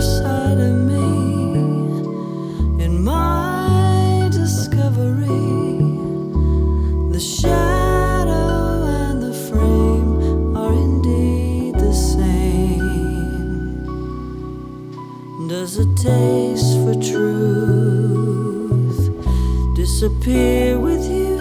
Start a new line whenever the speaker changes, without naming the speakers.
side of me. In my discovery, the shadow and the frame are indeed the same. Does a taste for truth disappear with you?